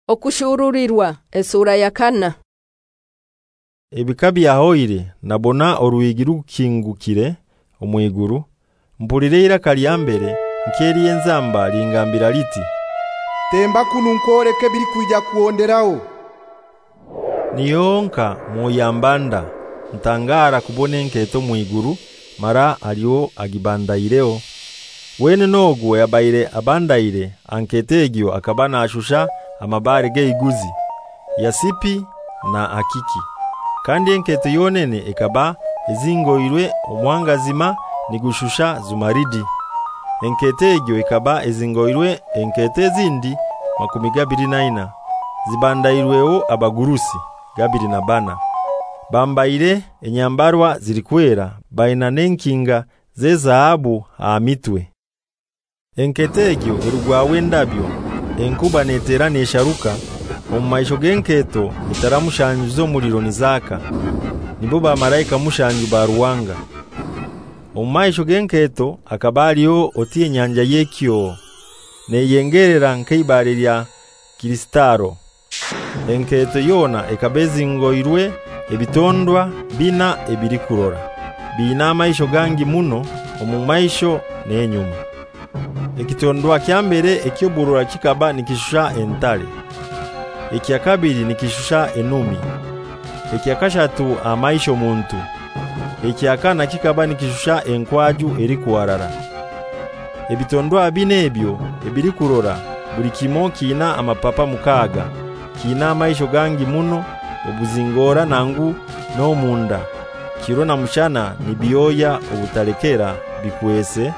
Okushururirwa esura ya 4. Ebikabi yahoire nabona oruigi rukingukire omwiguru mpulire iraka lyambere nkeri enzamba lingambira liti temba kununkoreke biri kuija kuonderaho. Niyonka moyambanda ntangara kubona enketo mwiguru mara aliyo agibandaireo wene nogu yabaire abandaire anketegyo akabana ashusha amabare geiguzi yasipi na akiki kandi enketo yonene ekaba ezingoirwe omwangazima nigushusha zumaridi enketegyo ekaba ezingoirwe enkete zindi 29 zibandairweo abagurusi 24 bambaire enyambarwa zilikwera baina nenkinga ze zaabu amitwe enketegyo erugwawe ndabyo enkuba netera nesharuka omumaisho genketo itaramushanjuzo muliro nizaka nibo ba malaika mushanju ba ruwanga omumaisho genketo akabaliyo otie nyanja yekyo neyengerera nkeibare lya kristaro enketo yona ekabezingoirwe ebitondwa bina ebiri kurora bina amaisho gangi muno omumaisho nenyuma ekitondwa kyambere ekyoburura kikaba nikishusha entale ekyakabiri nikishusha enumi ekyakashatu amaisho muntu ekyakana kikaba nikishusha enkwaju eri kuwarara ebitondwa bine ebyo ebiri kurora buli kimo kina amapapa mukaga kina amaisho gangi muno obuzingora nangu no munda kiro na mushana nibioya obutalekera bikwese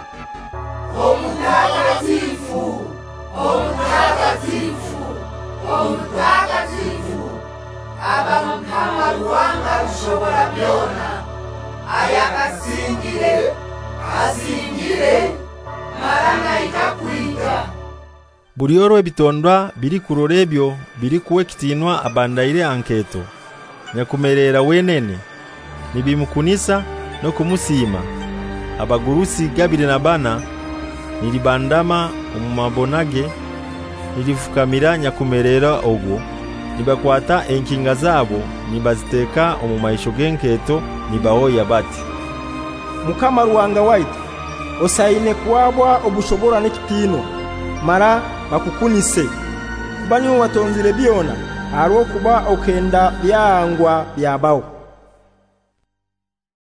Omutagatifu, omutagatifu, omutagatifu, Mukama Ruwanga rushobora byona, ayakasingire, asingire, marana ikakwita. Burioro ebitondwa biri kurora ebyo biri kuwe kitinwa abandaire anketo nyakumerera wenene nibimukunisa no kumusima abagurusi 24 nilibandama omumabonage nilifukamira nyakumerera ogwo nibakwata enkinga zabo nibaziteka omumaisho genketo nibaoya bati Mukama Ruwanga waitu osaine kwabwa obushobora n'ekitino mara bakukunise banyo watonzire byona aro kuba okenda byangwa byabaho